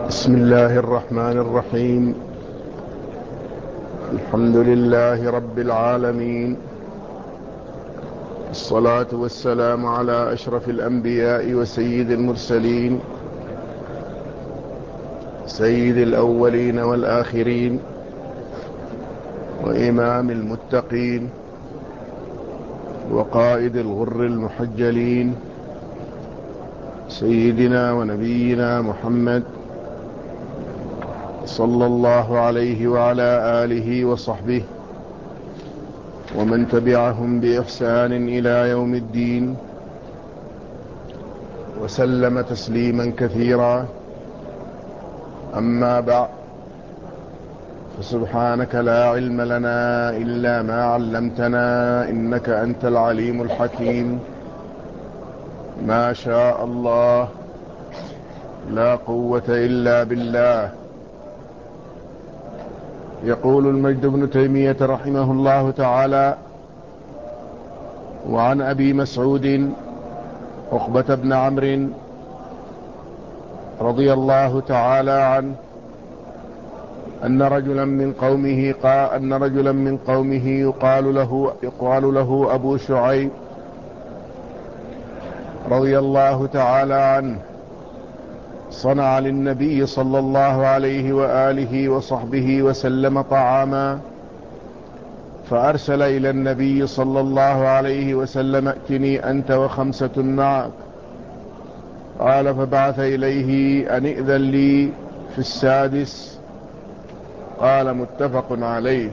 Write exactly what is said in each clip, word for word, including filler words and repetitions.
بسم الله الرحمن الرحيم. الحمد لله رب العالمين، الصلاة والسلام على أشرف الأنبياء وسيد المرسلين، سيد الأولين والآخرين، وإمام المتقين، وقائد الغر المحجلين، سيدنا ونبينا محمد صلى الله عليه وعلى آله وصحبه ومن تبعهم بإحسان إلى يوم الدين، وسلم تسليما كثيرا. أما بعد، فسبحانك لا علم لنا إلا ما علمتنا، إنك أنت العليم الحكيم. ما شاء الله، لا قوة إلا بالله. يقول المجد بن تيمية رحمه الله تعالى: وعن أبي مسعود عقبة بن عمرو رضي الله تعالى عنه أن رجلا من قومه قال أن رجلا من قومه يقال له يقال له أبو شعيب رضي الله تعالى عنه صنع للنبي صلى الله عليه وآله وصحبه وسلم طعاما، فأرسل إلى النبي صلى الله عليه وسلم: ائتني أنت وخمسة معك. قال: فبعث إليه أن ائذن لي في السادس. قال: متفق عليه.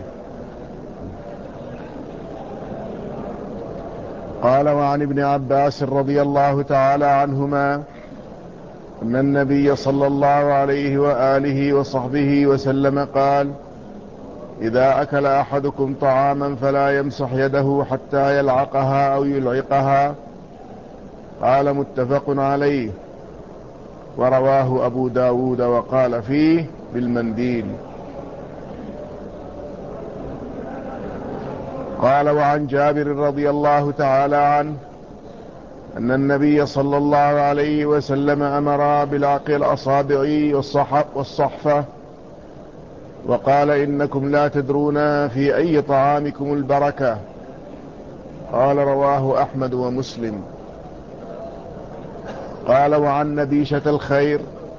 قال: وعن ابن عباس رضي الله تعالى عنهما أن النبي صلى الله عليه وآله وصحبه وسلم قال: إذا أكل أحدكم طعاما فلا يمسح يده حتى يلعقها أو يلعقها. قال: متفق عليه. ورواه أبو داود وقال فيه بالمنديل. قال: وعن جابر رضي الله تعالى عنه أن النبي صلى الله عليه وسلم أمر بلعق الأصابع والصحفة، وقال: إنكم لا تدرون في أي طعامكم البركة. قال: رواه أحمد ومسلم. قال: وعن نبيشة الخير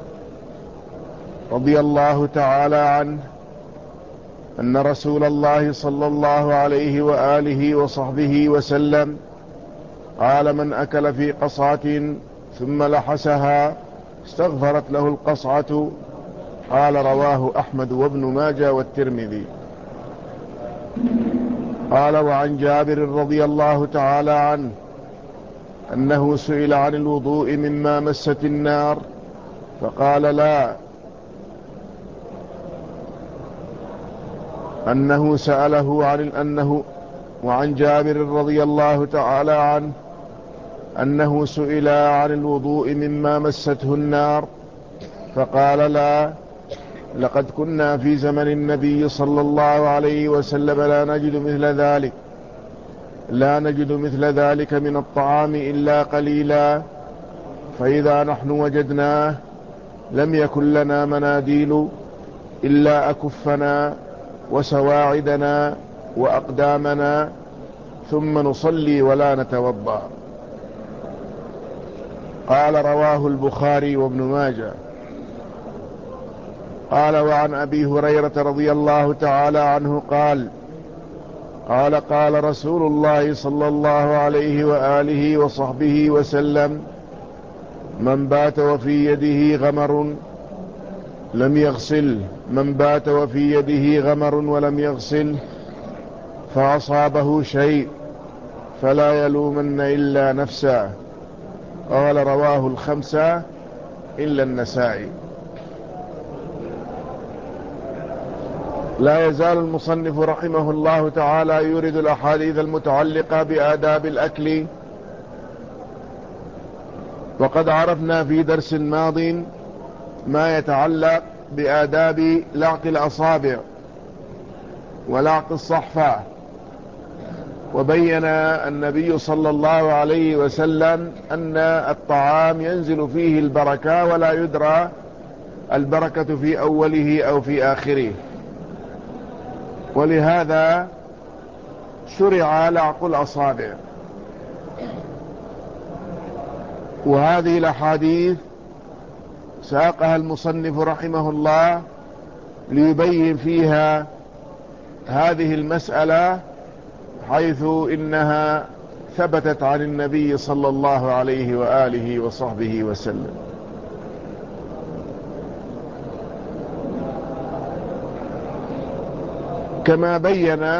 رضي الله تعالى عنه أن رسول الله صلى الله عليه وآله وصحبه وسلم قال: من أكل في قصعة ثم لحسها استغفرت له القصعة. قال: رواه أحمد وابن ماجه والترمذي. قال: وعن جابر رضي الله تعالى عنه أنه سئل عن الوضوء مما مست النار فقال: لا. أنه سأله عن أنه وعن جابر رضي الله تعالى عنه أنه سئل عن الوضوء مما مسته النار فقال: لا. لقد كنا في زمن النبي صلى الله عليه وسلم لا نجد مثل ذلك لا نجد مثل ذلك من الطعام إلا قليلا، فإذا نحن وجدناه لم يكن لنا مناديل إلا أكفنا وسواعدنا وأقدامنا، ثم نصلي ولا نتوضأ. قال: رواه البخاري وابن ماجه. قال: وعن أبي هريرة رضي الله تعالى عنه قال: قال قال رسول الله صلى الله عليه وآله وصحبه وسلم: من بات وفي يده غمر لم يغسل من بات وفي يده غمر ولم يغسل فأصابه شيء فلا يلومن إلا نفسه. قال: رواه الخمسة إلا النسائي. لا يزال المصنف رحمه الله تعالى يورد الأحاديث المتعلقة بآداب الأكل، وقد عرفنا في درس ماض ما يتعلق بآداب لعق الأصابع ولعق الصحفة، وبين النبي صلى الله عليه وسلم أن الطعام ينزل فيه البركة ولا يدرى البركة في أوله أو في آخره. ولهذا شرع لعق الأصابع. وهذه الأحاديث ساقها المصنف رحمه الله ليبين فيها هذه المسألة، حيث إنها ثبتت عن النبي صلى الله عليه وآله وصحبه وسلم. كما بين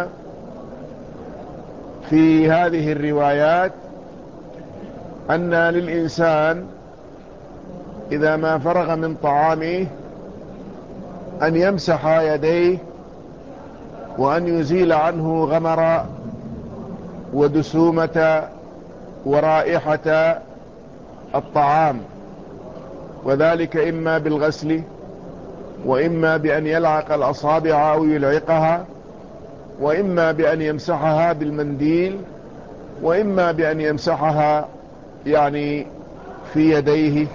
في هذه الروايات أن للإنسان إذا ما فرغ من طعامه أن يمسح يديه وأن يزيل عنه غمر ودسومة ورائحة الطعام، وذلك إما بالغسل، وإما بأن يلعق الأصابع أو يلعقها، وإما بأن يمسحها بالمنديل، وإما بأن يمسحها يعني في يديه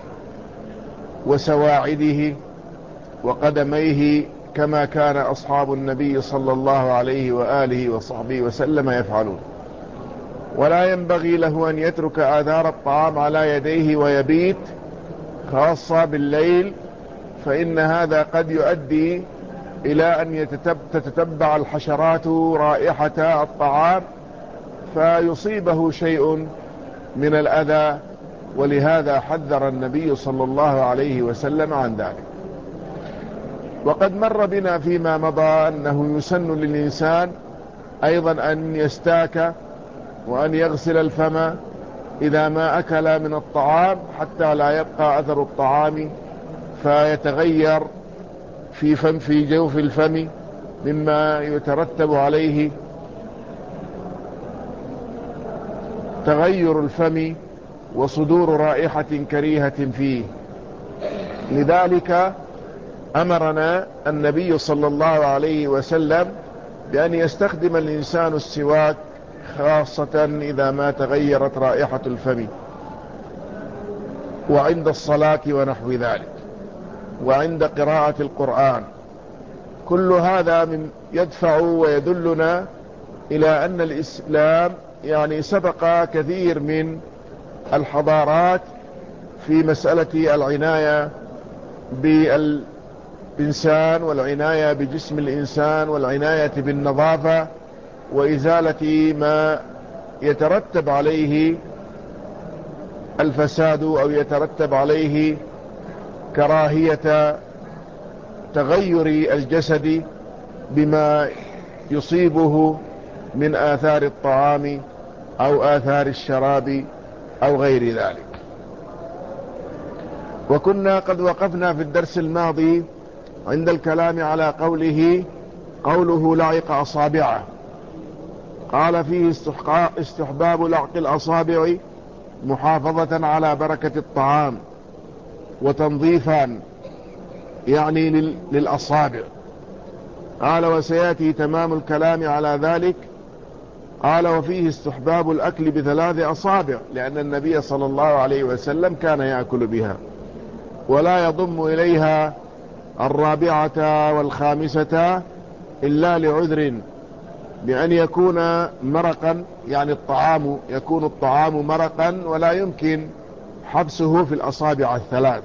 وسواعده وقدميه، كما كان أصحاب النبي صلى الله عليه وآله وصحبه وسلم يفعلون. ولا ينبغي له أن يترك آثار الطعام على يديه ويبيت، خاصة بالليل، فإن هذا قد يؤدي إلى أن تتتبع الحشرات رائحة الطعام فيصيبه شيء من الأذى، ولهذا حذر النبي صلى الله عليه وسلم عن ذلك. وقد مر بنا فيما مضى أنه يسن للإنسان أيضا أن يستاك وأن يغسل الفم إذا ما أكل من الطعام، حتى لا يبقى أثر الطعام فيتغير في فم في جوف الفم، مما يترتب عليه تغير الفم وصدور رائحة كريهة فيه. لذلك أمرنا النبي صلى الله عليه وسلم بأن يستخدم الإنسان السواك، خاصة إذا ما تغيرت رائحة الفم، وعند الصلاة ونحو ذلك، وعند قراءة القرآن. كل هذا من يدفع ويدلنا إلى أن الإسلام يعني سبق كثير من الحضارات في مسألة العناية بالإنسان والعناية بجسم الإنسان والعناية بالنظافة وإزالة ما يترتب عليه الفساد أو يترتب عليه كراهية تغير الجسد بما يصيبه من آثار الطعام أو آثار الشراب أو غير ذلك. وكنا قد وقفنا في الدرس الماضي عند الكلام على قوله قوله لعق أصابعه. قال فيه استحباب لعق الأصابع محافظة على بركة الطعام وتنظيفا يعني للأصابع. قال وسيأتي تمام الكلام على ذلك. قال وفيه استحباب الأكل بثلاث أصابع، لأن النبي صلى الله عليه وسلم كان يأكل بها، ولا يضم إليها الرابعة والخامسة إلا لعذر، بأن يكون مرقا، يعني الطعام يكون الطعام مرقا ولا يمكن حبسه في الأصابع الثلاث،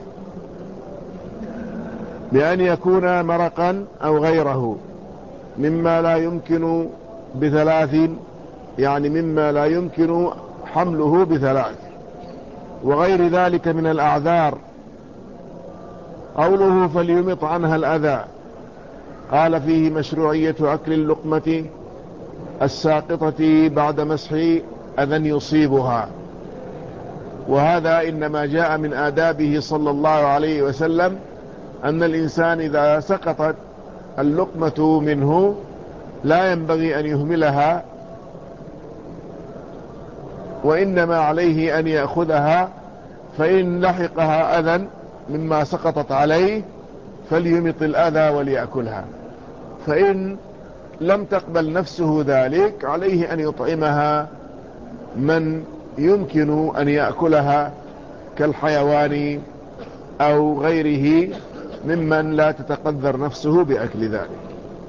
بأن يكون مرقا أو غيره مما لا يمكن بثلاث، يعني مما لا يمكن حمله بثلاث، وغير ذلك من الأعذار. قوله فليمط عنها الأذى، قال فيه مشروعية أكل اللقمة الساقطة بعد مسح أذى يصيبها، وهذا إنما جاء من آدابه صلى الله عليه وسلم أن الإنسان إذا سقطت اللقمة منه لا ينبغي أن يهملها، وإنما عليه أن يأخذها، فإن لحقها أذى مما سقطت عليه فليمط الأذى وليأكلها، فإن لم تقبل نفسه ذلك عليه أن يطعمها من يمكن أن يأكلها كالحيوان أو غيره ممن لا تتقدر نفسه بأكل ذلك.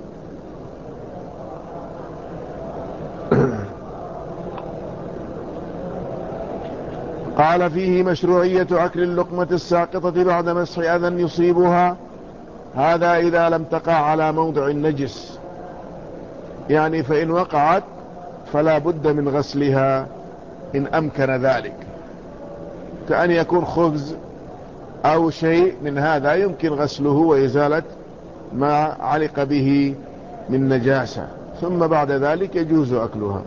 قال فيه مشروعية أكل اللقمة الساقطة بعد مسح أذى يصيبها، هذا إذا لم تقع على موضع النجس، يعني فإن وقعت فلا بد من غسلها إن أمكن ذلك، كأن يكون خبز أو شيء من هذا يمكن غسله وإزالة ما علق به من نجاسة، ثم بعد ذلك يجوز أكلها.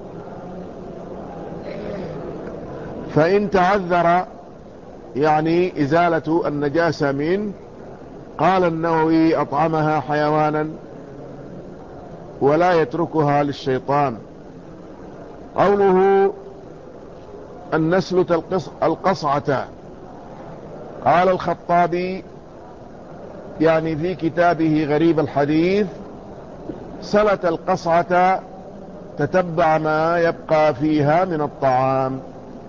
فإن تعذر يعني إزالة النجاسة منه، قال النووي أطعمها حيوانا ولا يتركها للشيطان. قوله أن نسلت القصعة، قال الخطابي يعني في كتابه غريب الحديث: سلت القصعة تتبع ما يبقى فيها من الطعام،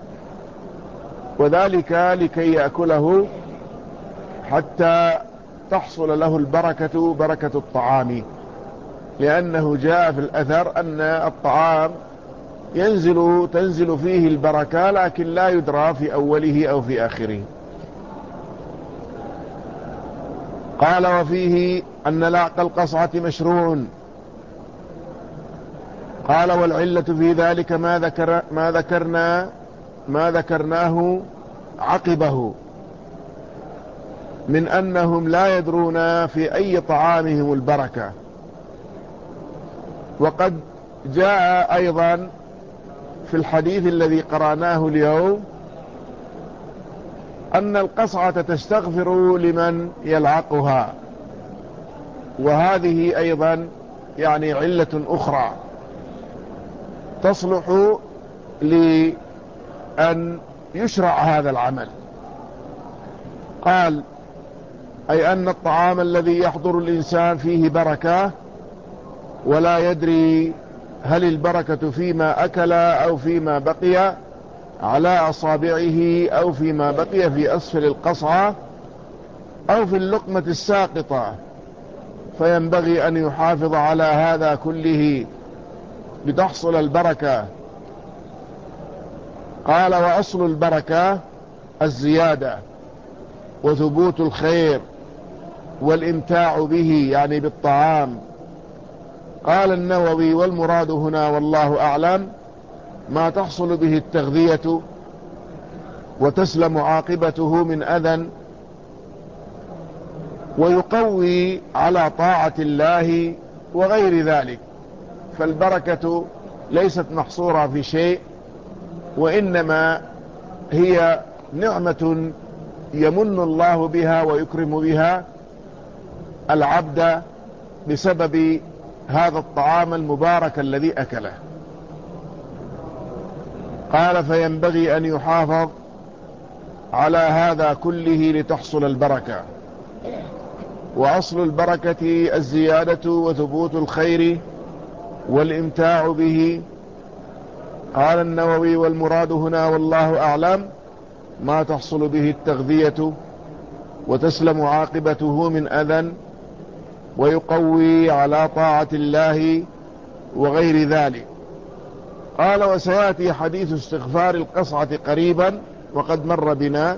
وذلك لكي يأكله حتى تحصل له البركة، بركة الطعام، لأنه جاء في الأثر أن الطعام ينزل تنزل فيه البركة لكن لا يدرى في أوله أو في آخره. قال وفيه أن لعق القصعة مشروع. قال والعلة في ذلك ما ذكر ما ذكرنا ما ذكرناه عقبه من أنهم لا يدرون في أي طعامهم البركة. وقد جاء أيضا في الحديث الذي قرأناه اليوم أن القصعة تستغفر لمن يلعقها، وهذه أيضا يعني علة أخرى تصلح لأن يشرع هذا العمل. قال أي أن الطعام الذي يحضر الإنسان فيه بركة ولا يدري هل البركة فيما أكل أو فيما بقي على أصابعه أو فيما بقي في أسفل القصعة أو في اللقمة الساقطة، فينبغي أن يحافظ على هذا كله لتحصل البركة. قال وأصل البركة الزيادة وثبوت الخير والامتاع به، يعني بالطعام. قال النووي والمراد هنا والله أعلم ما تحصل به التغذية وتسلم عاقبته من أذى ويقوي على طاعة الله وغير ذلك. فالبركة ليست محصورة في شيء، وإنما هي نعمة يمن الله بها ويكرم بها العبد بسبب هذا الطعام المبارك الذي أكله. قال فينبغي أن يحافظ على هذا كله لتحصل البركة. وأصل البركة الزيادة وثبوت الخير والامتاع به. قال النووي والمراد هنا والله أعلم ما تحصل به التغذية وتسلم عاقبته من أذى ويقوي على طاعة الله وغير ذلك. قال وسيأتي حديث استغفار القصعة قريبا وقد مر بنا،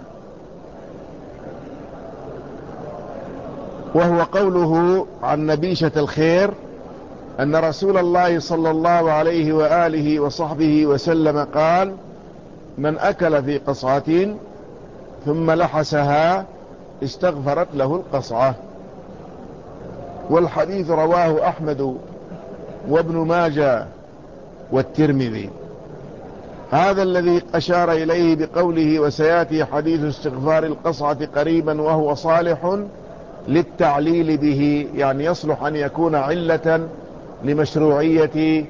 وهو قوله عن نبيشة الخير أن رسول الله صلى الله عليه وآله وصحبه وسلم قال من أكل في قصعة ثم لحسها استغفرت له القصعة. والحديث رواه أحمد وابن ماجه والترمذي. هذا الذي أشار إليه بقوله وسيأتي حديث استغفار القصعة قريبا وهو صالح للتعليل به، يعني يصلح أن يكون علة لمشروعية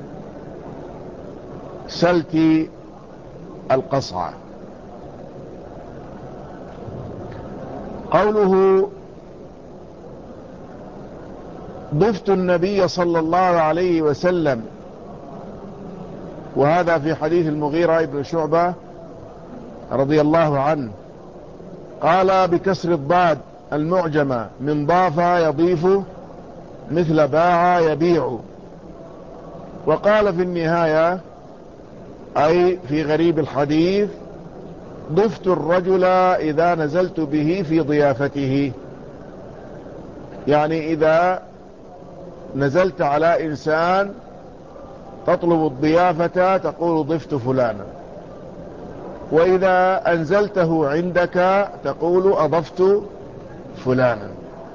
سلك القصعة. قوله ضفت النبي صلى الله عليه وسلم، وهذا في حديث المغيرة بن شعبة رضي الله عنه. قال بكسر الضاد المعجمة من ضاف يضيف مثل باع يبيع. وقال في النهاية أي في غريب الحديث: ضفت الرجل إذا نزلت به في ضيافته، يعني إذا نزلت على إنسان تطلب الضيافة تقول ضفت فلانا، وإذا أنزلته عندك تقول أضفت فلانا.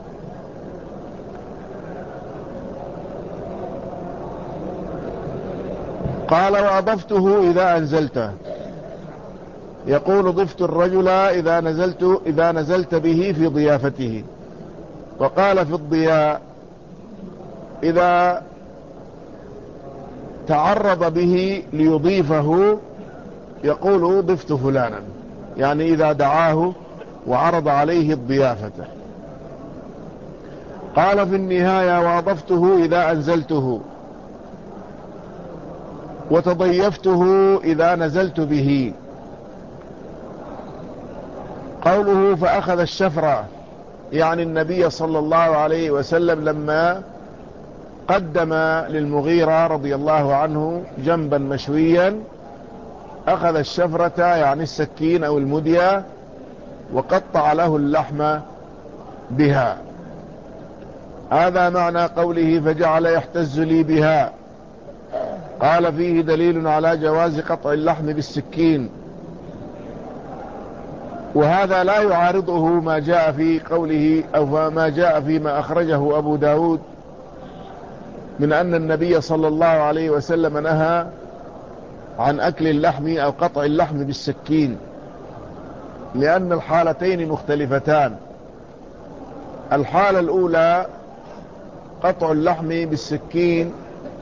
قال: وأضفته إذا أنزلته، يقول ضفت الرجل إذا نزلت, إذا نزلت به في ضيافته. وقال في الضياء: إذا تعرض به ليضيفه يقول ضفت فلانا، يعني إذا دعاه وعرض عليه الضيافة. قال في النهاية: وأضفته إذا أنزلته، وتضيفته إذا نزلت به. قوله: فأخذ الشفرة، يعني النبي صلى الله عليه وسلم لما قدم للمغيرة رضي الله عنه جنبا مشويا أخذ الشفرة، يعني السكين أو المدية، وقطع له اللحم بها. هذا معنى قوله: فجعل يحتز لي بها. قال: فيه دليل على جواز قطع اللحم بالسكين، وهذا لا يعارضه ما جاء في قوله أو ما جاء فيما أخرجه أبو داود من أن النبي صلى الله عليه وسلم نهى عن أكل اللحم أو قطع اللحم بالسكين، لأن الحالتين مختلفتان. الحالة الأولى قطع اللحم بالسكين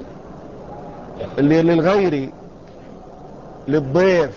اللي للغير للضيف،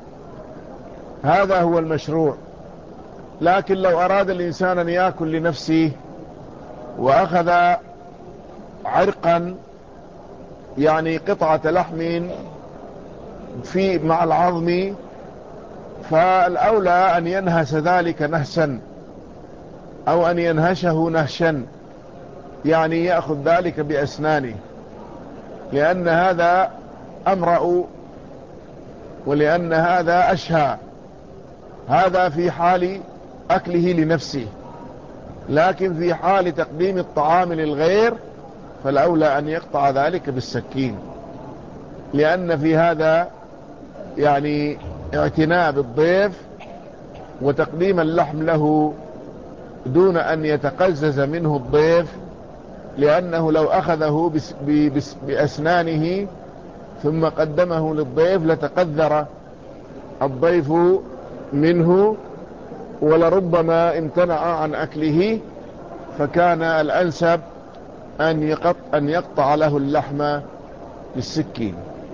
هذا هو المشروع. لكن لو أراد الإنسان أن يأكل لنفسه وأخذ عرقا، يعني قطعة لحم في مع العظم، فالأولى أن ينهش ذلك نهشا أو أن ينهشه نهشا، يعني يأخذ ذلك بأسنانه، لأن هذا أمرأ ولأن هذا أشهى. هذا في حال أكله لنفسه، لكن في حال تقديم الطعام للغير فالأولى أن يقطع ذلك بالسكين، لأن في هذا يعني اعتناء بالضيف وتقديم اللحم له دون أن يتقزز منه الضيف، لأنه لو أخذه بس بس بأسنانه ثم قدمه للضيف لتقذر الضيف منه ولربما امتنع عن أكله، فكان الأنسب أن يقطع, أن يقطع له اللحم بالسكين.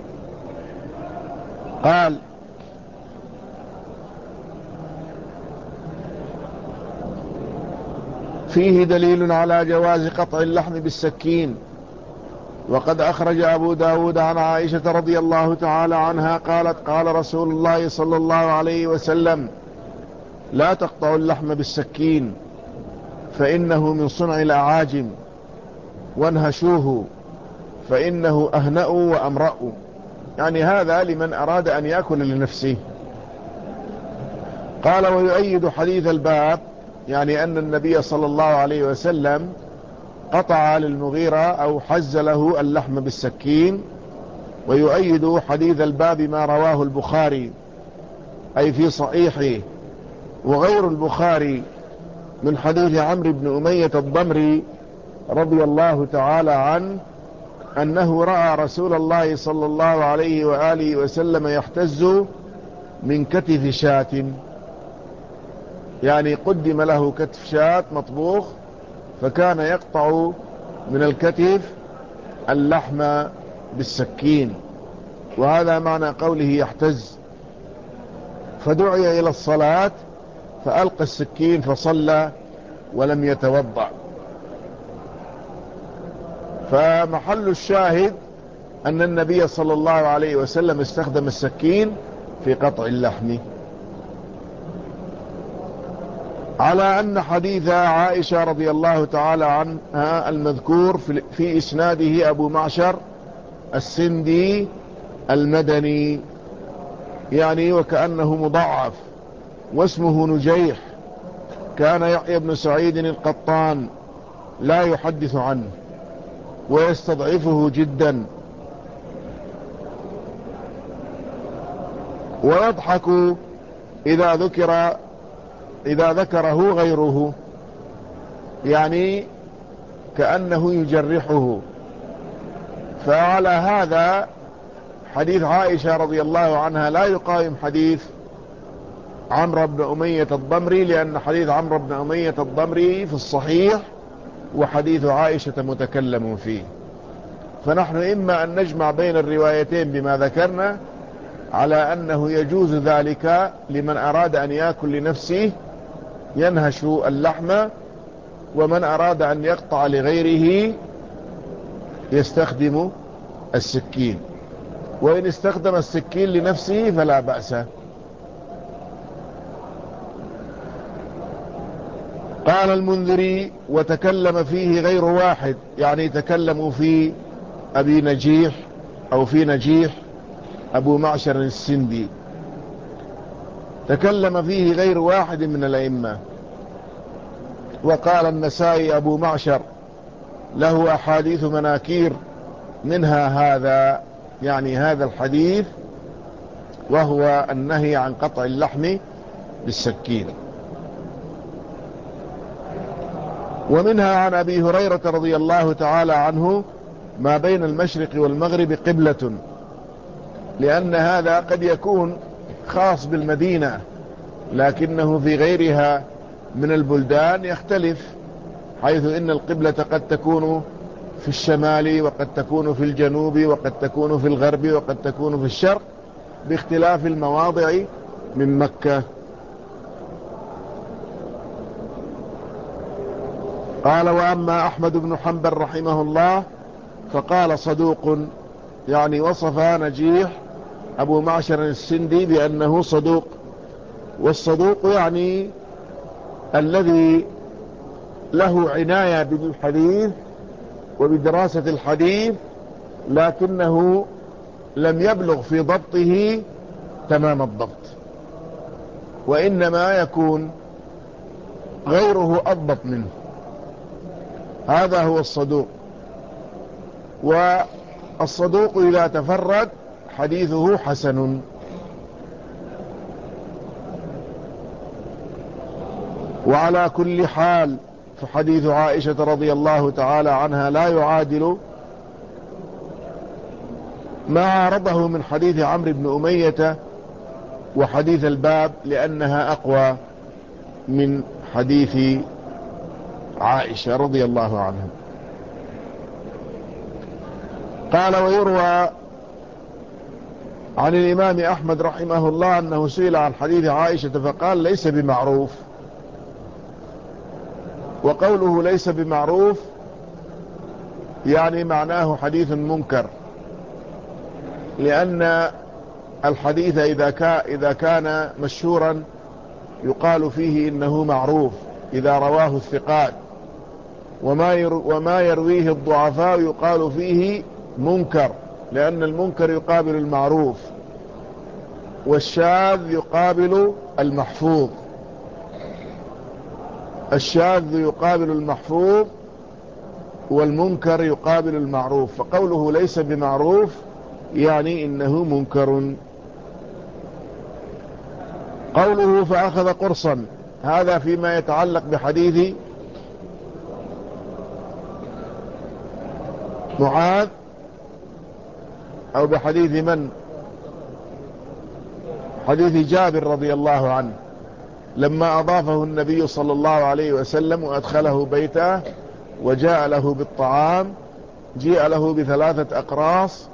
قال: فيه دليل على جواز قطع اللحم بالسكين. وقد أخرج أبو داود عن عائشة رضي الله تعالى عنها قالت: قال رسول الله صلى الله عليه وسلم: لا تقطعوا اللحم بالسكين فإنه من صنع الأعاجم، وانهشوه فإنه أهنأ وأمرأ. يعني هذا لمن أراد أن يأكل لنفسه. قال: ويؤيد حديث الباب، يعني أن النبي صلى الله عليه وسلم قطع للمغيرة أو حز له اللحم بالسكين. ويؤيد حديث الباب ما رواه البخاري أي في صحيحه وغير البخاري من حديث عمرو بن أمية الضمري رضي الله تعالى عنه أنه رأى رسول الله صلى الله عليه وآله وسلم يحتز من كتف شاة، يعني قدم له كتف شاة مطبوخ فكان يقطع من الكتف اللحم بالسكين، وهذا معنى قوله يحتز. فدعي إلى الصلاة فألقى السكين فصلى ولم يتوضأ. فمحل الشاهد أن النبي صلى الله عليه وسلم استخدم السكين في قطع اللحم. على أن حديث عائشة رضي الله تعالى عنها المذكور في إسناده أبو معشر السندي المدني، يعني وكأنه مضعف، واسمه نجيح. كان يحيى بن سعيد القطان لا يحدث عنه ويستضعفه جدا، ويضحك إذا ذكر إذا ذكره غيره، يعني كأنه يجرحه. فعلى هذا حديث عائشة رضي الله عنها لا يقايم حديث عمرو بن أمية الضمري، لأن حديث عمرو بن أمية الضمري في الصحيح وحديث عائشة متكلم فيه. فنحن إما أن نجمع بين الروايتين بما ذكرنا على أنه يجوز ذلك لمن أراد أن يأكل لنفسه ينهش اللحم، ومن أراد أن يقطع لغيره يستخدم السكين، وإن استخدم السكين لنفسه فلا بأس. قال المنذري: وتكلم فيه غير واحد، يعني تكلموا في أبي نجيح أو في نجيح أبو معشر السندي، تكلم فيه غير واحد من الأئمة. وقال النسائي: أبو معشر له أحاديث مناكير، منها هذا، يعني هذا الحديث، وهو النهي عن قطع اللحم بالسكين. ومنها عن أبي هريرة رضي الله تعالى عنه: ما بين المشرق والمغرب قبلة، لأن هذا قد يكون خاص بالمدينة، لكنه في غيرها من البلدان يختلف، حيث إن القبلة قد تكون في الشمال، وقد تكون في الجنوب، وقد تكون في الغرب، وقد تكون في الشرق، باختلاف المواضع من مكة. قال: وأما أحمد بن حنبل رحمه الله فقال صدوق، يعني وصف نجيح أبو معشر السندي بأنه صدوق. والصدوق يعني الذي له عناية بالحديث وبدراسة الحديث، لكنه لم يبلغ في ضبطه تمام الضبط، وإنما يكون غيره أضبط منه. هذا هو الصدوق. والصدوق إذا تفرد حديثه حسن. وعلى كل حال فحديث عائشة رضي الله تعالى عنها لا يعادل ما عارضه من حديث عمرو بن أمية وحديث الباب، لأنها أقوى من حديث عائشة رضي الله عنها. قال: ويروى عن الإمام أحمد رحمه الله أنه سئل عن حديث عائشة فقال: ليس بمعروف. وقوله ليس بمعروف يعني معناه حديث منكر، لأن الحديث إذا كان, إذا كان مشهورا يقال فيه إنه معروف إذا رواه الثقات، وما, وما يرويه الضعفاء يقال فيه منكر، لأن المنكر يقابل المعروف، والشاذ يقابل المحفوظ، الشاذ يقابل المحفوظ، والمنكر يقابل المعروف. فقوله ليس بمعروف يعني إنه منكر. قوله فأخذ قرصا، هذا فيما يتعلق بحديث معاذ، أو بحديث من؟ حديث جابر رضي الله عنه، لما أضافه النبي صلى الله عليه وسلم وأدخله بيته وجاء له بالطعام، جاء له بثلاثة أقراص،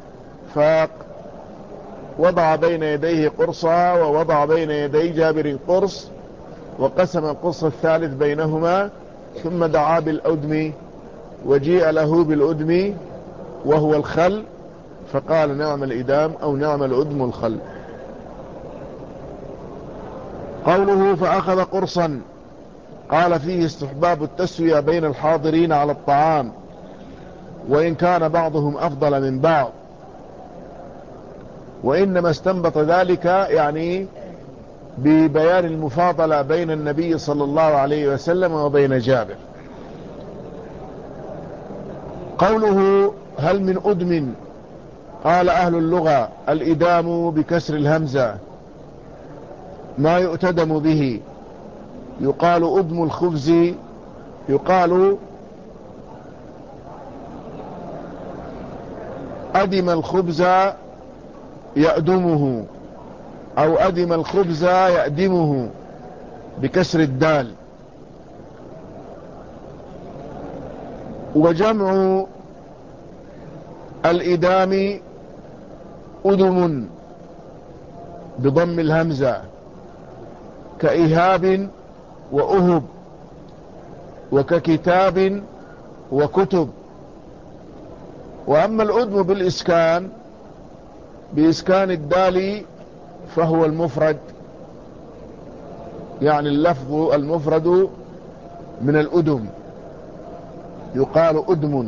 فوضع بين يديه قرصا ووضع بين يدي جابر قرص، وقسم القرص الثالث بينهما، ثم دعا بالأدم، وجيء له بالأدم وهو الخل، فقال: نعم الإدام أو نعم الأدم الخل. قوله فأخذ قرصا قال فيه استحباب التسوية بين الحاضرين على الطعام، وإن كان بعضهم أفضل من بعض، وإنما استنبط ذلك يعني ببيان المفاضلة بين النبي صلى الله عليه وسلم وبين جابر. قوله هل من أدم؟ قال أهل اللغة الإدام بكسر الهمزة ما يؤتدم به، يقال أدم الخبز، يقال أدم الخبز يأدمه، أو أدم الخبز يأدمه بكسر الدال. وجمع الإدام أدم بضم الهمزة كإهاب وأهب، وككتاب وكتب. وأما الأدم بالإسكان بإسكان الدال فهو المفرد، يعني اللفظ المفرد من الأدم، يقال أدم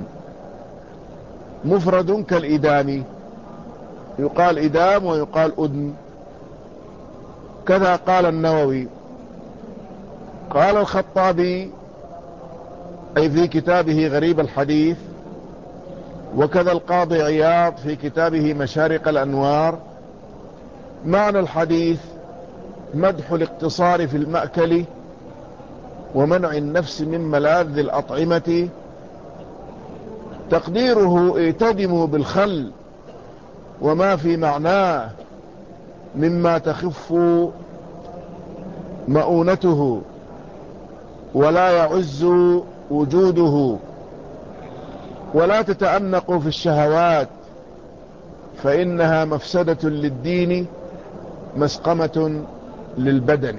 مفرد كالإدام، يقال إدام ويقال أدم. كذا قال النووي. قال الخطابي أي في كتابه غريب الحديث، وكذا القاضي عياض في كتابه مشارق الأنوار: معنى الحديث مدح الاقتصار في المأكل ومنع النفس من ملاذ الأطعمة، تقديره ائتدموا بالخل وما في معناه مما تخف مؤونته ولا يعز وجوده، ولا تتأنقوا في الشهوات فإنها مفسدة للدين مسقمة للبدن.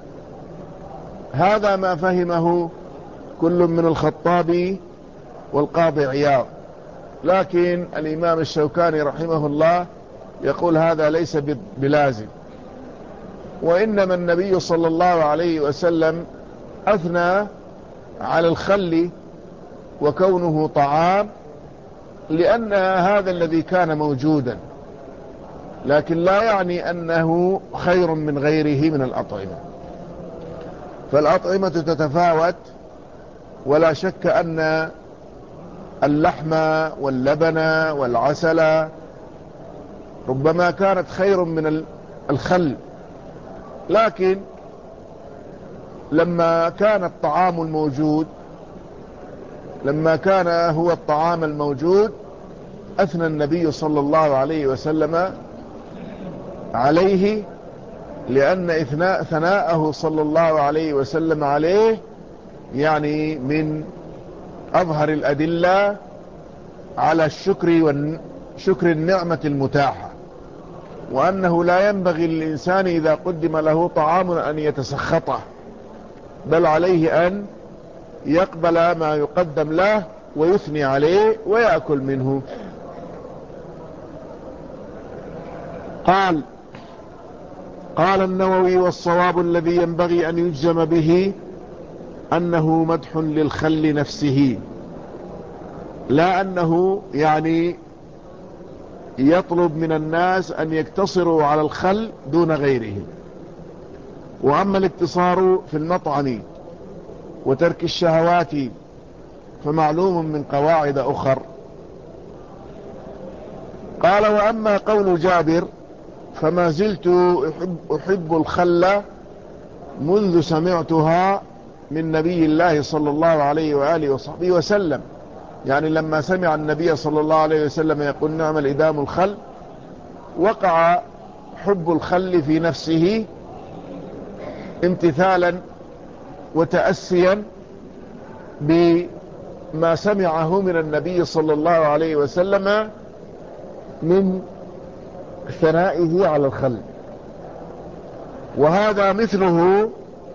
هذا ما فهمه كل من الخطابي والقاضي عياض، لكن الإمام الشوكاني رحمه الله يقول هذا ليس بلازم، وإنما النبي صلى الله عليه وسلم أثنى على الخل وكونه طعام لأن هذا الذي كان موجودا، لكن لا يعني أنه خير من غيره من الأطعمة. فالأطعمة تتفاوت، ولا شك أن اللحم واللبن والعسل ربما كانت خير من الخل، لكن لما كان الطعام الموجود لما كان هو الطعام الموجود أثنى النبي صلى الله عليه وسلم عليه، لأن إثناء ثناءه صلى الله عليه وسلم عليه يعني من أظهر الأدلة على الشكر وشكر النعمة المتاحة، وأنه لا ينبغي للإنسان إذا قدم له طعام أن يتسخطه، بل عليه أن يقبل ما يقدم له ويثني عليه ويأكل منه. قال قال النووي: والصواب الذي ينبغي أن يجزم به أنه مدح للخل نفسه، لا أنه يعني يطلب من الناس أن يقتصروا على الخل دون غيره. وأما الاقتصار في المطعم وترك الشهوات فمعلوم من قواعد أخر. قال: وأما قول جابر فما زلت أحب, أحب الخل منذ سمعتها من نبي الله صلى الله عليه وآله وصحبه وسلم، يعني لما سمع النبي صلى الله عليه وسلم يقول نعم الإدام الخل، وقع حب الخل في نفسه امتثالا وتأسيا بما سمعه من النبي صلى الله عليه وسلم من ثنائه على الخل. وهذا مثله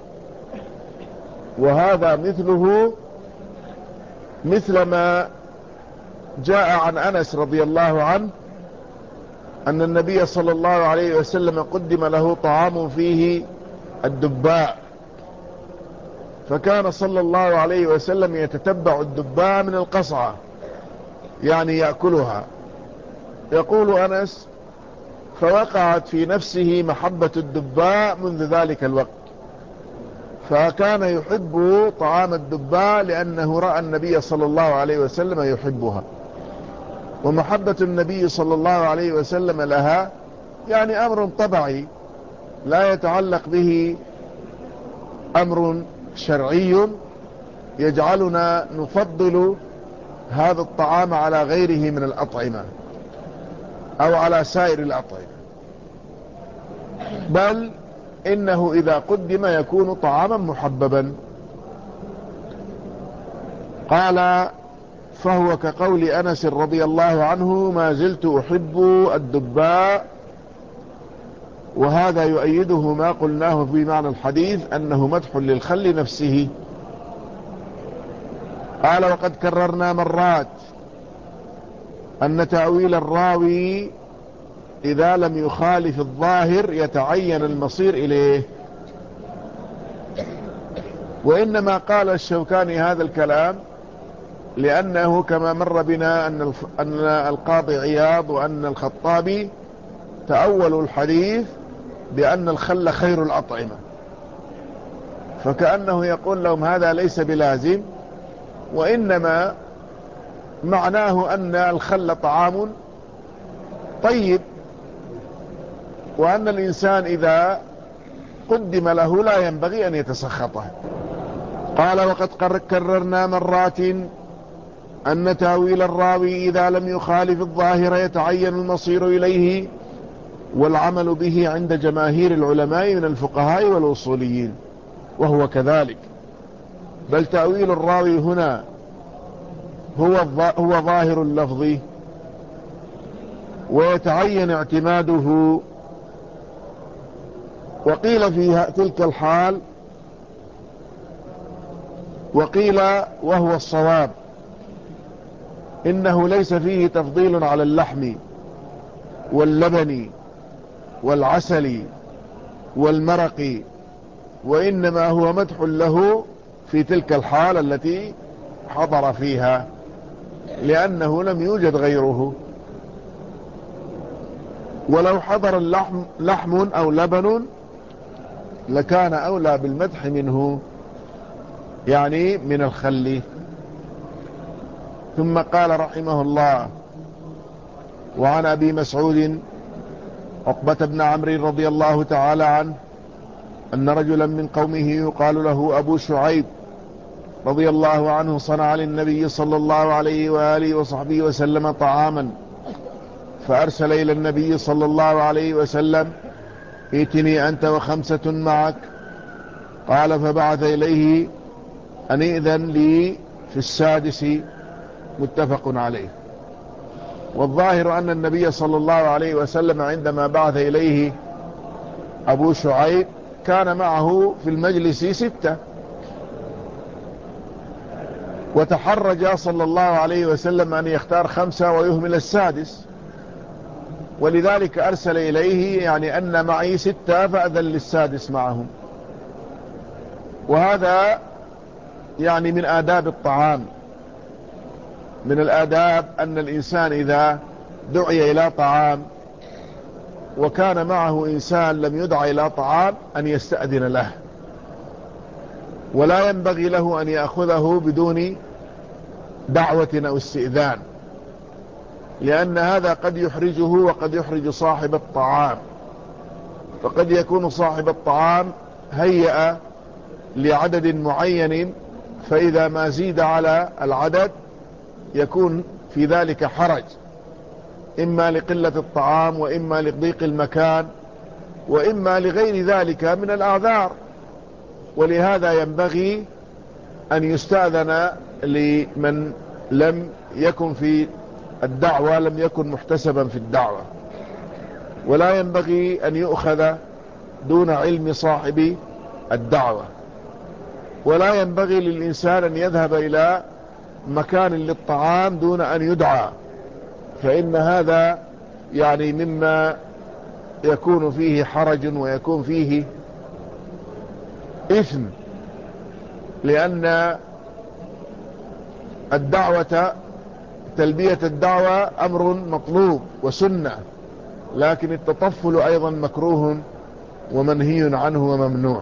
وهذا مثله مثل ما جاء عن أنس رضي الله عنه أن النبي صلى الله عليه وسلم قدم له طعام فيه الدباء، فكان صلى الله عليه وسلم يتتبع الدباء من القصعة، يعني يأكلها. يقول أنس: فوقعت في نفسه محبة الدباء منذ ذلك الوقت، فكان يحب طعام الدباء لأنه رأى النبي صلى الله عليه وسلم يحبها. ومحبة النبي صلى الله عليه وسلم لها يعني أمر طبيعي لا يتعلق به أمر شرعي يجعلنا نفضل هذا الطعام على غيره من الأطعمة أو على سائر الأطعمة، بل إنه إذا قدم يكون طعاما محببا. قال: فهو كقول أنس رضي الله عنه: ما زلت أحب الدباء. وهذا يؤيده ما قلناه في معنى الحديث أنه مدح للخل نفسه. قال: وقد كررنا مرات أن تأويل الراوي إذا لم يخالف الظاهر يتعين المصير إليه. وإنما قال الشوكاني هذا الكلام لأنه كما مر بنا أن أن القاضي عياض وأن الخطابي تأولوا الحديث بأن الخل خير الأطعمة، فكأنه يقول لهم هذا ليس بلازم، وإنما معناه أن الخل طعام طيب، وأن الإنسان إذا قدم له لا ينبغي أن يتسخطه. قال: وقد كررنا مرات أن تأويل الراوي إذا لم يخالف الظاهر يتعين المصير إليه، والعمل به عند جماهير العلماء من الفقهاء والأصوليين، وهو كذلك. بل تأويل الراوي هنا هو هو ظاهر اللفظ، ويتعين اعتماده. وقيل في تلك الحال، وقيل وهو الصواب، إنه ليس فيه تفضيل على اللحم واللبن والعسل والمرق، وإنما هو مدح له في تلك الحال التي حضر فيها، لأنه لم يوجد غيره. ولو حضر اللحم لحم أو لبن لكان أولى بالمدح منه، يعني من الخل. ثم قال رحمه الله: وعن أبي مسعود عقبة بن عمرو رضي الله تعالى عنه أن رجلا من قومه يقال له أبو شعيب رضي الله عنه صنع للنبي صلى الله عليه وآله وصحبه وسلم طعاما، فأرسل إلى النبي صلى الله عليه وسلم: ائتني أنت وخمسة معك. قال: فبعث إليه أن ائذن لي في السادس. متفق عليه. والظاهر أن النبي صلى الله عليه وسلم عندما بعث إليه أبو شعيب كان معه في المجلس ستة، وتحرج صلى الله عليه وسلم أن يختار خمسة ويهمل السادس، ولذلك أرسل إليه يعني أن معي ستة فأذن للسادس معهم. وهذا يعني من آداب الطعام. من الآداب أن الإنسان إذا دعي إلى طعام وكان معه إنسان لم يدع إلى طعام أن يستأذن له، ولا ينبغي له أن يأخذه بدون دعوة أو استئذان، لأن هذا قد يحرجه وقد يحرج صاحب الطعام. فقد يكون صاحب الطعام هيأ لعدد معين، فإذا ما زيد على العدد يكون في ذلك حرج، إما لقلة الطعام وإما لضيق المكان وإما لغير ذلك من الأعذار. ولهذا ينبغي أن يستأذن لمن لم يكن في الدعوة، لم يكن محتسبا في الدعوة، ولا ينبغي أن يؤخذ دون علم صاحب الدعوة. ولا ينبغي للإنسان أن يذهب إلى مكان للطعام دون أن يدعى، فإن هذا يعني مما يكون فيه حرج ويكون فيه إثم. لأن الدعوة تلبية الدعوة أمر مطلوب وسنة، لكن التطفل أيضا مكروه ومنهي عنه وممنوع.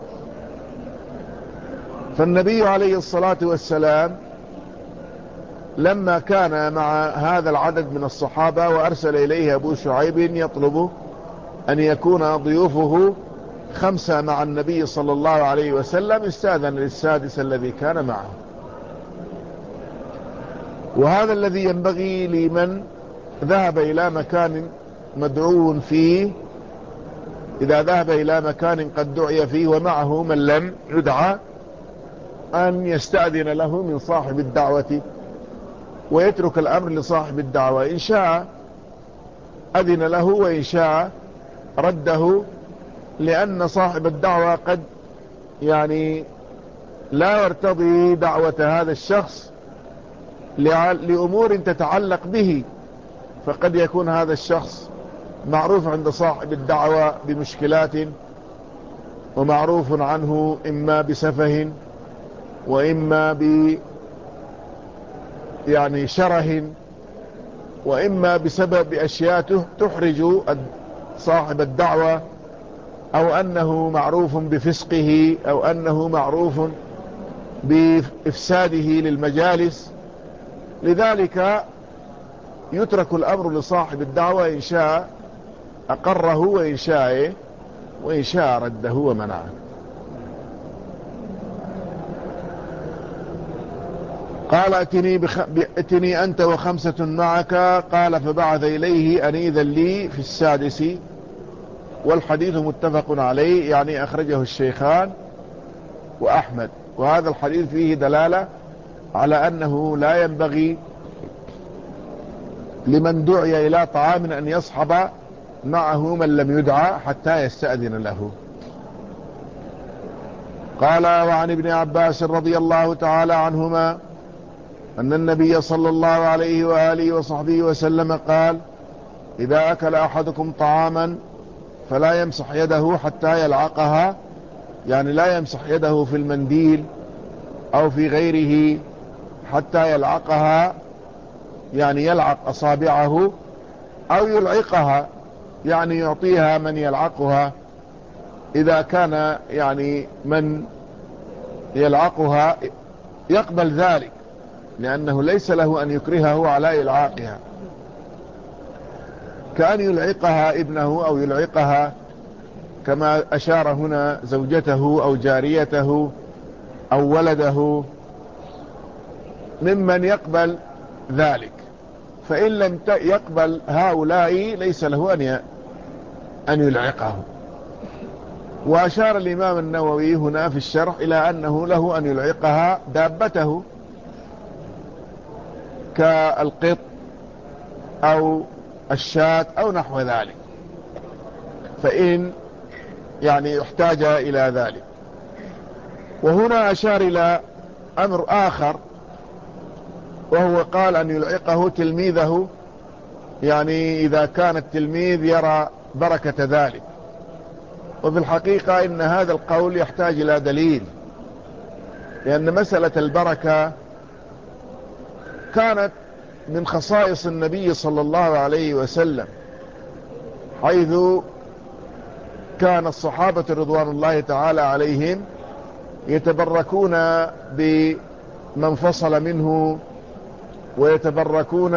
فالنبي عليه الصلاة والسلام لما كان مع هذا العدد من الصحابة وأرسل إليه أبو شعيب يطلب أن يكون ضيوفه خمسة مع النبي صلى الله عليه وسلم، استاذن للسادس الذي كان معه. وهذا الذي ينبغي لمن ذهب إلى مكان مدعو فيه، إذا ذهب إلى مكان قد دعي فيه ومعه من لم يدعى، أن يستأذن له من صاحب الدعوة ويترك الأمر لصاحب الدعوة، إن شاء أذن له وإن شاء رده، لأن صاحب الدعوة قد يعني لا يرتضي دعوة هذا الشخص لأمور تتعلق به، فقد يكون هذا الشخص معروف عند صاحب الدعوة بمشكلات، ومعروف عنه إما بسفه وإما ب يعني شره، وإما بسبب أشياء تحرج صاحب الدعوة، أو أنه معروف بفسقه، أو أنه معروف بإفساده للمجالس. لذلك يترك الأمر لصاحب الدعوة، إن شاء أقره وإن شاء وإن شاء رده ومنعه. قال ائتني, بخ... ائتني أنت وخمسة معك، قال فبعث إليه أن إذن لي في السادس. والحديث متفق عليه، يعني أخرجه الشيخان وأحمد. وهذا الحديث فيه دلالة على أنه لا ينبغي لمن دعي إلى طعام أن يصحب معه من لم يدعى حتى يستأذن له. قال وعن ابن عباس رضي الله تعالى عنهما أن النبي صلى الله عليه وآله وصحبه وسلم قال: إذا أكل أحدكم طعاما فلا يمسح يده حتى يلعقها، يعني لا يمسح يده في المنديل أو في غيره حتى يلعقها، يعني يلعق أصابعه، أو يلعقها يعني يعطيها من يلعقها، إذا كان يعني من يلعقها يقبل ذلك، لأنه ليس له أن يكرهه على إلعاقها، كأن يلعقها ابنه أو يلعقها كما أشار هنا زوجته أو جاريته أو ولده، ممن يقبل ذلك. فإن لم يقبل هؤلاء ليس له أن أن يلعقه. وأشار الإمام النووي هنا في الشرح إلى أنه له أن يلعقها دابته كالقط أو الشاة أو نحو ذلك، فإن يعني يحتاج إلى ذلك. وهنا أشار إلى أمر آخر، وهو قال أن يلعقه تلميذه، يعني إذا كان التلميذ يرى بركة ذلك. وفي الحقيقة إن هذا القول يحتاج إلى دليل، لأن مسألة البركة كانت من خصائص النبي صلى الله عليه وسلم، حيث كان الصحابة رضوان الله تعالى عليهم يتبركون بمن فصل منه، ويتبركون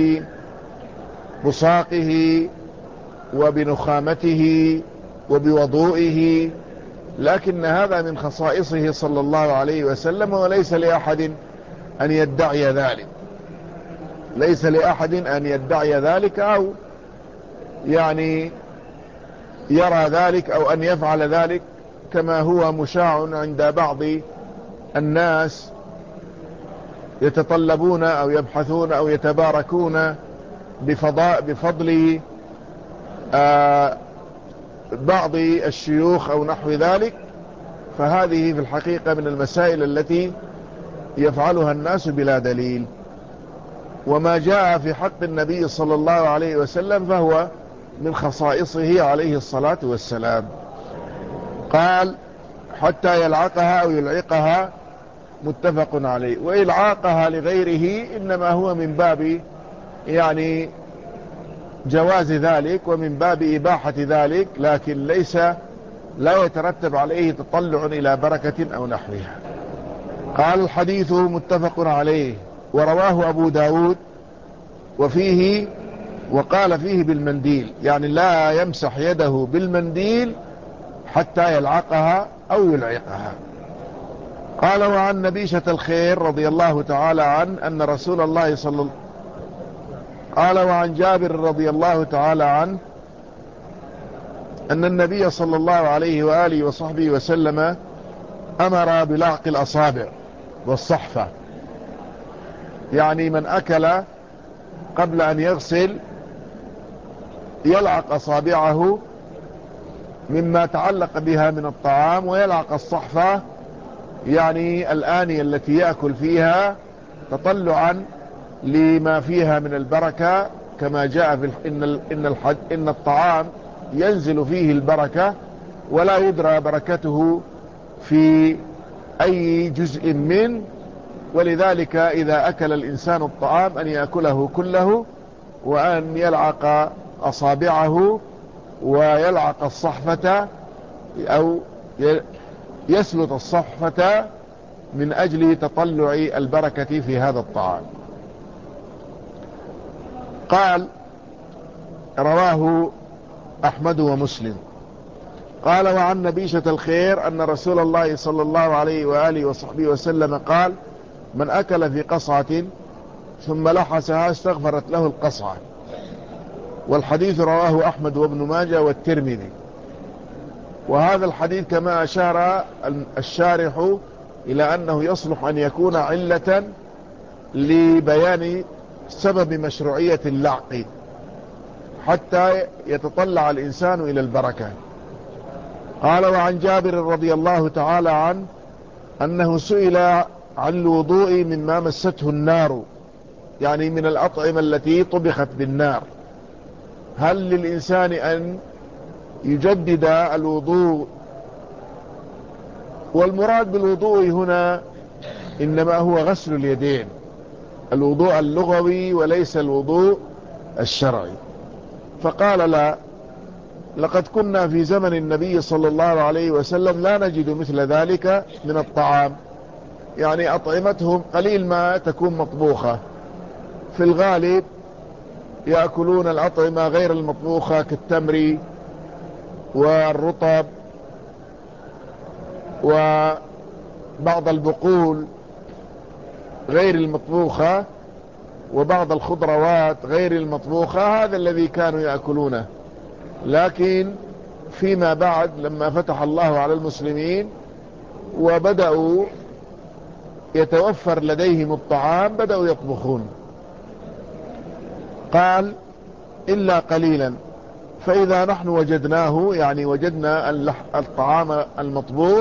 ببصاقه وبنخامته وبوضوئه، لكن هذا من خصائصه صلى الله عليه وسلم، وليس لأحد أن يدعي ذلك، ليس لأحد أن يدعي ذلك أو يعني يرى ذلك أو أن يفعل ذلك، كما هو مشاع عند بعض الناس يتطلبون أو يبحثون أو يتباركون بفضاء بفضل آه بعض الشيوخ أو نحو ذلك. فهذه في الحقيقة من المسائل التي يفعلها الناس بلا دليل. وما جاء في حق النبي صلى الله عليه وسلم فهو من خصائصه عليه الصلاة والسلام. قال: حتى يلعقها أو يلعقها، متفق عليه. وإلعاقها لغيره إنما هو من باب يعني جواز ذلك ومن باب إباحة ذلك، لكن ليس لا يترتب عليه تطلع إلى بركة أو نحوها. قال الحديث متفق عليه، ورواه أبو داود وفيه وقال فيه بالمنديل، يعني لا يمسح يده بالمنديل حتى يلعقها أو يلعقها. قال وعن نبيشة الخير رضي الله تعالى عنه أن رسول الله صلى الله قال وعن جابر رضي الله تعالى عنه أن النبي صلى الله عليه وآله وصحبه وسلم أمر بلعق الأصابع والصحفة، يعني من أكل قبل أن يغسل يلعق أصابعه مما تعلق بها من الطعام، ويلعق الصحفة يعني الآنية التي يأكل فيها تطلعا لما فيها من البركة، كما جاء في إن, إن, الحد إن الطعام ينزل فيه البركة ولا يدرى بركته في أي جزء منه، ولذلك إذا أكل الإنسان الطعام أن يأكله كله، وأن يلعق أصابعه ويلعق الصحفة أو يسلط الصحفة من أجل تطلع البركة في هذا الطعام. قال رواه أحمد ومسلم. قال وعن نبيشة الخير أن رسول الله صلى الله عليه وآله وصحبه وسلم قال من أكل في قصعة ثم لحسها استغفرت له القصعة. والحديث رواه أحمد وابن ماجه والترمذي. وهذا الحديث كما أشار الشارح إلى أنه يصلح أن يكون علة لبيان سبب مشروعية اللعق حتى يتطلع الإنسان إلى البركة. قال وعن جابر رضي الله تعالى عنه أنه سئل عن الوضوء مما مسته النار، يعني من الأطعمة التي طبخت بالنار، هل للإنسان أن يجدد الوضوء؟ والمراد بالوضوء هنا إنما هو غسل اليدين، الوضوء اللغوي وليس الوضوء الشرعي. فقال لا، لقد كنا في زمن النبي صلى الله عليه وسلم لا نجد مثل ذلك من الطعام، يعني أطعمتهم قليل ما تكون مطبوخة، في الغالب يأكلون الأطعمة غير المطبوخة كالتمر والرطب وبعض البقول غير المطبوخة وبعض الخضروات غير المطبوخة، هذا الذي كانوا يأكلونه. لكن فيما بعد لما فتح الله على المسلمين وبدأوا يتوفر لديهم الطعام بدأوا يطبخون. قال إلا قليلا، فإذا نحن وجدناه، يعني وجدنا الطعام المطبوخ،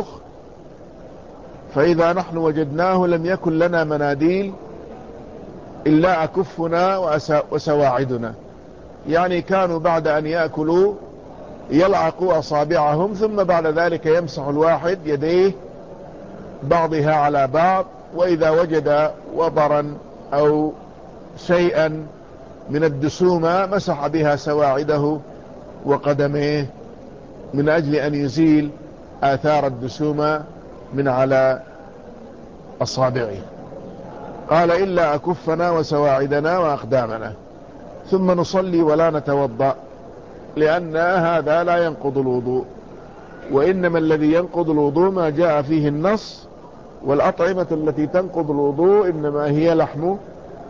فإذا نحن وجدناه لم يكن لنا مناديل إلا أكفنا وسواعدنا، يعني كانوا بعد أن يأكلوا يلعقوا أصابعهم، ثم بعد ذلك يمسح الواحد يديه بعضها على بعض، وإذا وجد وبرا أو شيئا من الدسومة مسح بها سواعده وقدميه من أجل أن يزيل آثار الدسومة من على أصابعه. قال إلا أكفنا وسواعدنا وأقدامنا، ثم نصلي ولا نتوضأ، لأن هذا لا ينقض الوضوء، وإنما الذي ينقض الوضوء ما جاء فيه النص، والأطعمة التي تنقض الوضوء إنما هي لحم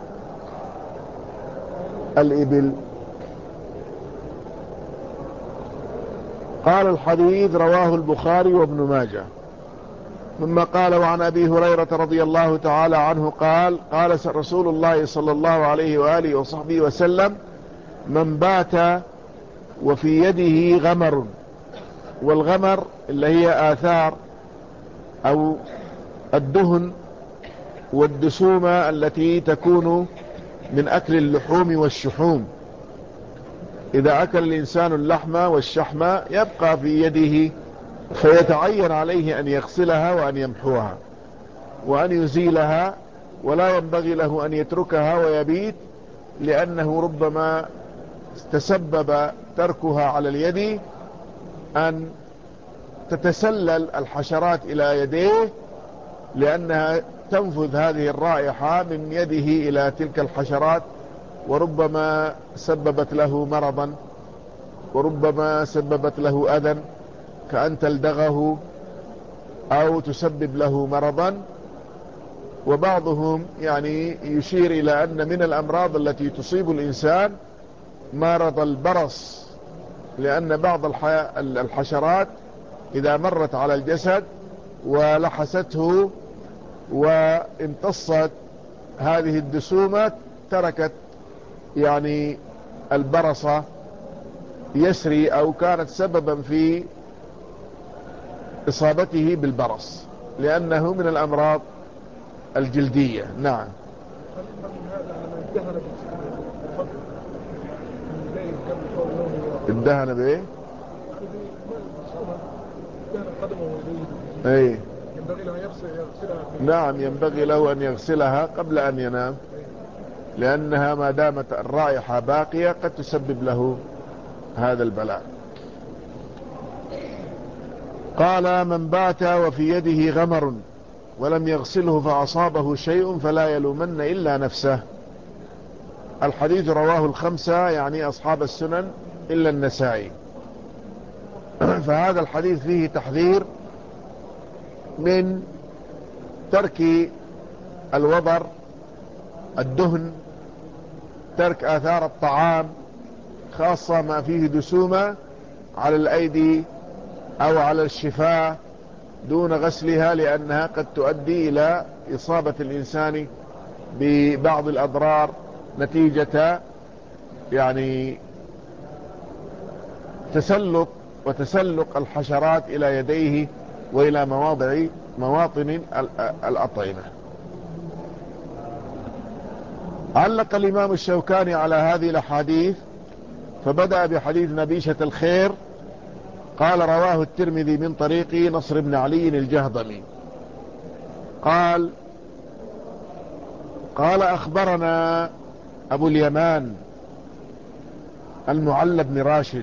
الإبل. قال الحديث رواه البخاري وابن ماجه. ثم قال وعن أبي هريرة رضي الله تعالى عنه قال قال رسول الله صلى الله عليه وآله وصحبه وسلم من بات وفي يده غمر، والغمر اللي هي آثار أو الدهن والدسومة التي تكون من أكل اللحوم والشحوم، إذا أكل الإنسان اللحم والشحم يبقى في يده فيتعين عليه أن يغسلها وأن يمحوها وأن يزيلها، ولا ينبغي له أن يتركها ويبيت، لأنه ربما تسبب تركها على اليد أن تتسلل الحشرات إلى يديه، لأنها تنفذ هذه الرائحة من يده إلى تلك الحشرات، وربما سببت له مرضا، وربما سببت له أذى كأن تلدغه أو تسبب له مرضا. وبعضهم يعني يشير إلى أن من الأمراض التي تصيب الإنسان مرض البرص، لأن بعض الحشرات إذا مرت على الجسد ولحسته وامتصت هذه الدسومة تركت يعني البرصة يسري، أو كانت سببا في إصابته بالبرص، لأنه من الأمراض الجلدية. نعم. الدهن بايه؟ ايه. نعم، ينبغي له ان يغسلها قبل ان ينام، لانها ما دامت الرائحة باقية قد تسبب له هذا البلاء. قال: من بات وفي يده غمر ولم يغسله فأصابه شيء فلا يلومن إلا نفسه. الحديث رواه الخمسة، يعني أصحاب السنن، إلا النسائي. فهذا الحديث فيه تحذير من ترك الوبر، الدهن، ترك آثار الطعام، خاصة ما فيه دسومة، على الأيدي أو على الشفاه دون غسلها، لأنها قد تؤدي إلى إصابة الإنسان ببعض الأضرار نتيجة يعني تسلق وتسلق الحشرات إلى يديه وإلى مواضع مواطن الأطعمة. علق الإمام الشوكاني على هذه الأحاديث فبدأ بحديث نبيشة الخير. قال: رواه الترمذي من طريق نصر بن علي الجهضمي قال: قال أخبرنا أبو اليمان المعلى بن راشد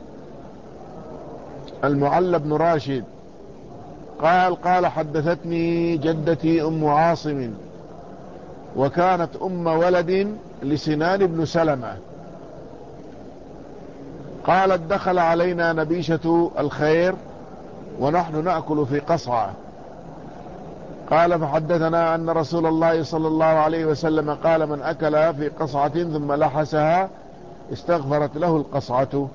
المعلى بن راشد قال: قال حدثتني جدتي أم عاصم، وكانت أم ولد لسنان بن سلمة، قالت: دخل علينا نبيشة الخير ونحن نأكل في قصعة. قال: فحدثنا أن رسول الله صلى الله عليه وسلم قال: من أكل في قصعة ثم لحسها استغفرت له القصعة.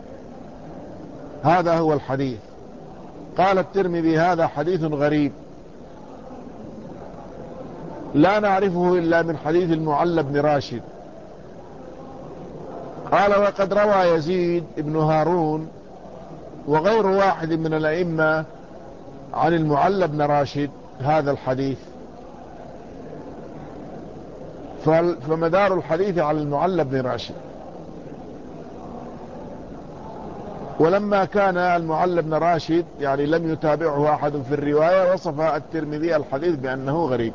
هذا هو الحديث. قال الترمذي: هذا حديث غريب لا نعرفه إلا من حديث المعلى بن راشد. قال: وقد روى يزيد بن هارون وغير واحد من الأئمة عن المعلى بن راشد هذا الحديث، فمدار الحديث على المعلى بن راشد. ولما كان المعلى بن راشد يعني لم يتابعه أحد في الرواية، وصف الترمذي الحديث بأنه غريب.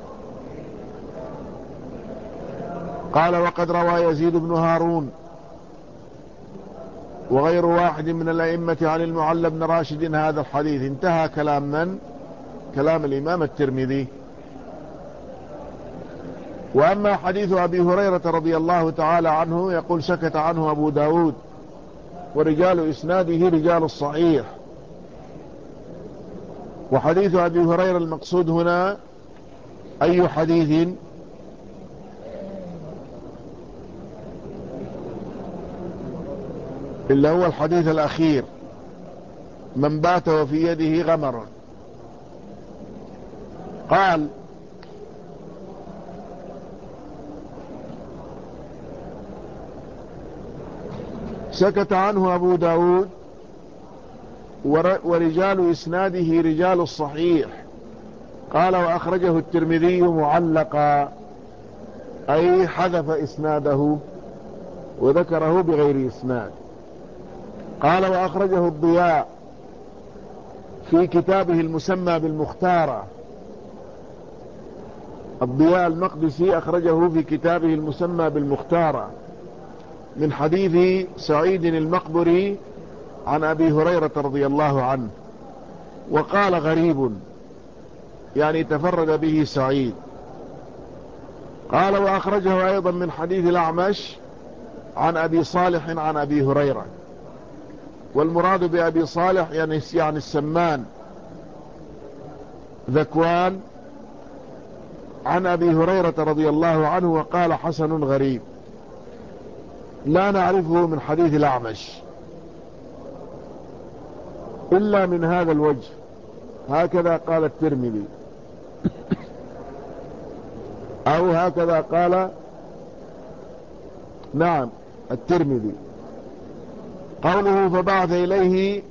قال: وقد روى يزيد بن هارون وغير واحد من الأئمة عن المعلى بن راشد هذا الحديث. انتهى كلام من؟ كلام الإمام الترمذي. وأما حديث أبي هريرة رضي الله تعالى عنه يقول: سكت عنه أبو داود ورجال إسناده رجال الصحيح. وحديث أبي هريرة المقصود هنا أي حديث؟ اللي هو الحديث الأخير: من بات وفي يده غمر. قال: سكت عنه أبو داود ورجال إسناده رجال الصحيح. قال: وأخرجه الترمذي معلقا، أي حذف إسناده وذكره بغير إسناد. قال: وأخرجه الضياء في كتابه المسمى بالمختارة. الضياء المقدسي أخرجه في كتابه المسمى بالمختارة من حديث سعيد المقبري عن أبي هريرة رضي الله عنه، وقال غريب، يعني تفرد به سعيد. قال وأخرجه أيضا من حديث الأعمش عن أبي صالح عن أبي هريرة، والمراد بأبي صالح يعني يعني السمان ذكوان عن أبي هريرة رضي الله عنه، وقال حسن غريب لا نعرفه من حديث الأعمش إلا من هذا الوجه، هكذا قال الترمذي، أو هكذا قال نعم الترمذي. قوله فبعث إليه،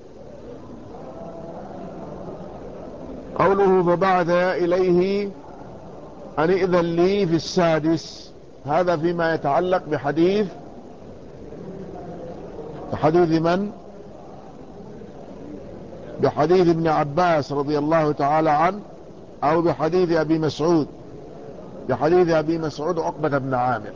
قوله فبعث إليه أن إذن لي في السادس، هذا فيما يتعلق بحديث بحديث من؟ بحديث ابن عباس رضي الله تعالى عنه، أو بحديث أبي مسعود، بحديث أبي مسعود عقبة بن عامر.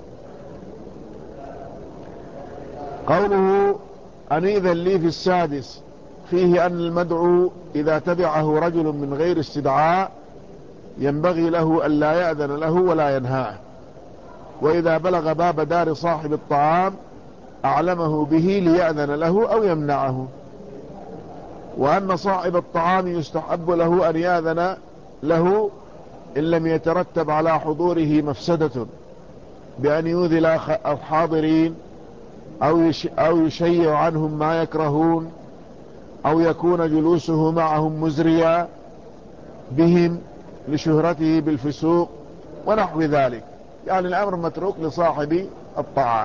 قوله أن إذن لي في السادس فيه أن المدعو إذا تبعه رجل من غير استدعاء ينبغي له أن لا يأذن له ولا ينهاه، وإذا بلغ باب دار صاحب الطعام أعلمه به ليأذن له أو يمنعه، وأن صاحب الطعام يستحب له أن يأذن له إن لم يترتب على حضوره مفسدة بأن يؤذي الحاضرين أو يشيع عنهم ما يكرهون، أو يكون جلوسه معهم مزريا بهم لشهرته بالفسوق ونحو ذلك، يعني الأمر متروك لصاحب الطعام.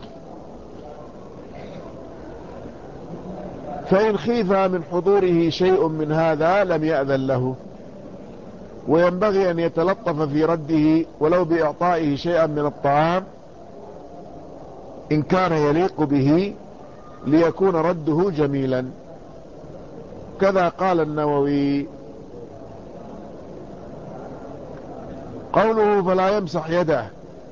فإن خيف من حضوره شيء من هذا لم يأذن له، وينبغي أن يتلطف في رده ولو بإعطائه شيئا من الطعام إن كان يليق به ليكون رده جميلا. كذا قال النووي. قوله فلا يمسح يده،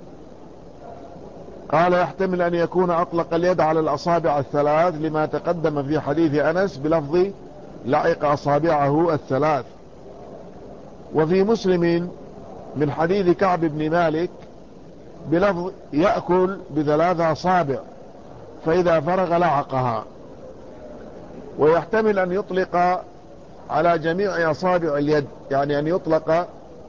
قال يحتمل أن يكون أطلق اليد على الأصابع الثلاث لما تقدم في حديث أنس بلفظ لعق أصابعه الثلاث، وفي مسلم من حديث كعب بن مالك بلفظ يأكل بثلاث أصابع فإذا فرغ لعقها. ويحتمل أن يطلق على جميع أصابع اليد، يعني أن يطلق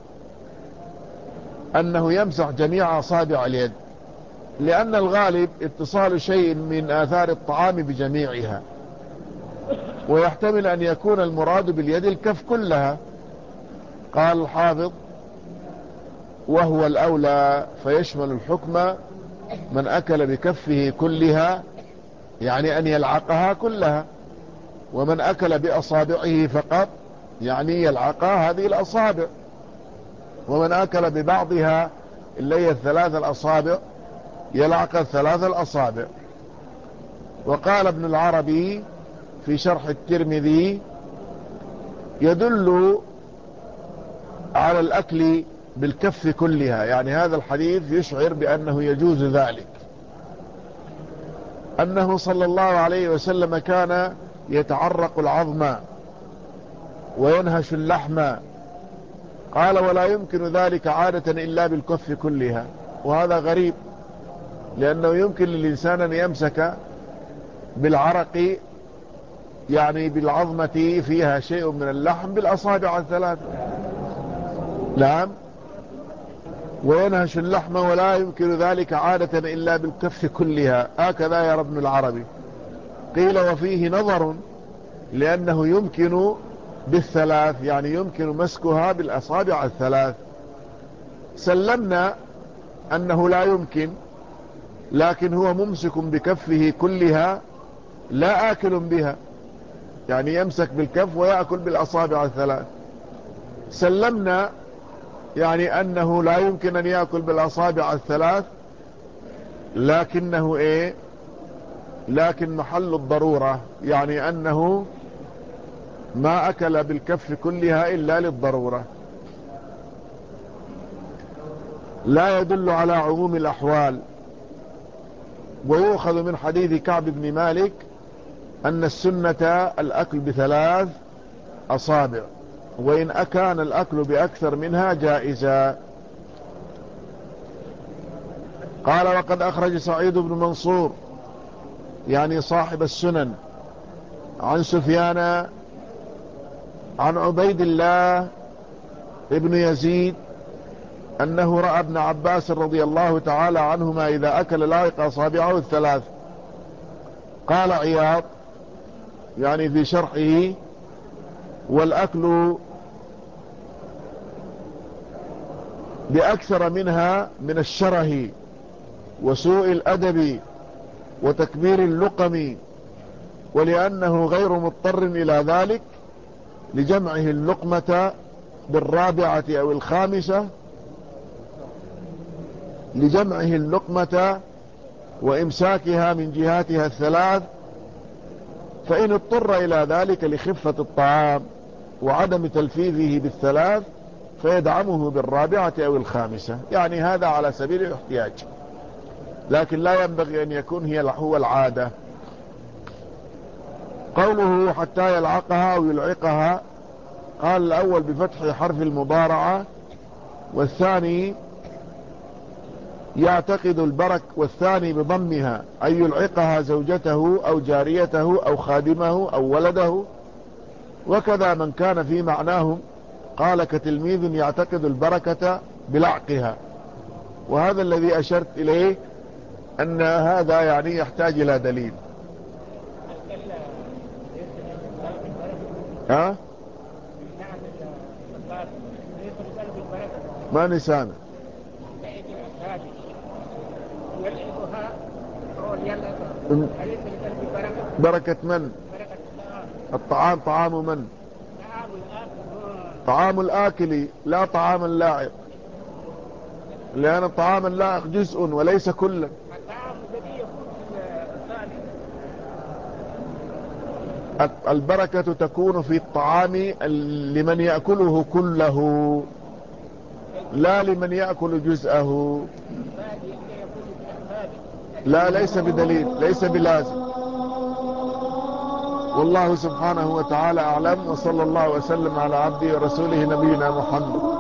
أنه يمسح جميع أصابع اليد، لأن الغالب اتصال شيء من آثار الطعام بجميعها. ويحتمل أن يكون المراد باليد الكف كلها. قال الحافظ وهو الأولى فيشمل الحكم من أكل بكفه كلها، يعني أن يلعقها كلها، ومن أكل بأصابعه فقط يعني يلعقها هذه الأصابع، ومن أكل ببعضها اللي هي الثلاث الأصابع يلعق الثلاث الأصابع. وقال ابن العربي في شرح الترمذي يدل على الأكل بالكف كلها، يعني هذا الحديث يشعر بأنه يجوز ذلك، أنه صلى الله عليه وسلم كان يتعرق العظم وينهش اللحم. قال ولا يمكن ذلك عادة إلا بالكف كلها، وهذا غريب، لأنه يمكن للإنسان أن يمسك بالعرق يعني بالعظمة فيها شيء من اللحم بالأصابع الثلاث، نعم، وينهش اللحم ولا يمكن ذلك عادة إلا بالكف كلها، هكذا يرى ابن العربي. قيل وفيه نظر، لأنه يمكن بالثلاث، يعني يمكن مسكها بالأصابع الثلاث. سلمنا أنه لا يمكن، لكن هو ممسك بكفه كلها لا آكل بها، يعني يمسك بالكف ويأكل بالأصابع الثلاث. سلمنا يعني أنه لا يمكن أن يأكل بالأصابع الثلاث، لكنه إيه، لكن محل الضرورة، يعني أنه ما أكل بالكف كلها إلا للضرورة، لا يدل على عموم الأحوال. ويؤخذ من حديث كعب بن مالك أن السنة الأكل بثلاث أصابع، وإن أكان الأكل بأكثر منها جائزا. قال وقد أخرج سعيد بن منصور يعني صاحب السنن عن سفيان عن عبيد الله ابن يزيد أنه رأى ابن عباس رضي الله تعالى عنهما إذا أكل لايق أصابعه الثلاث. قال عياض يعني في شرحه: والأكل بأكثر منها من الشره وسوء الأدب وتكبير اللقم، ولأنه غير مضطر إلى ذلك لجمعه اللقمة بالرابعة أو الخامسة لجمعه اللقمة وإمساكها من جهاتها الثلاث، فإن اضطر إلى ذلك لخفة الطعام وعدم تلفيظه بالثلاث فيدعمه بالرابعة أو الخامسة. يعني هذا على سبيل الاحتياج، لكن لا ينبغي أن يكون هي هو العادة. قوله حتى يلعقها أو يلعقها، قال الأول بفتح حرف المضارعة، والثاني يعتقد البرك، والثاني بضمها أي يلعقها زوجته أو جاريته أو خادمه أو ولده. وكذا من كان في معناهم قال كتلميذ يعتقد البركة بلعقها. وهذا الذي أشرت إليه أن هذا يعني يحتاج إلى دليل. ها؟ ما نسانا بركة من؟ الطعام طعام من؟ طعام الآكل لا طعام اللاعق، لأن الطعام اللاعق جزء وليس كلا. البركة تكون في الطعام لمن يأكله كله لا لمن يأكل جزءه. لا، ليس بدليل، ليس بلازم. والله سبحانه وتعالى أعلم، وصلى الله وسلم على عبده ورسوله نبينا محمد.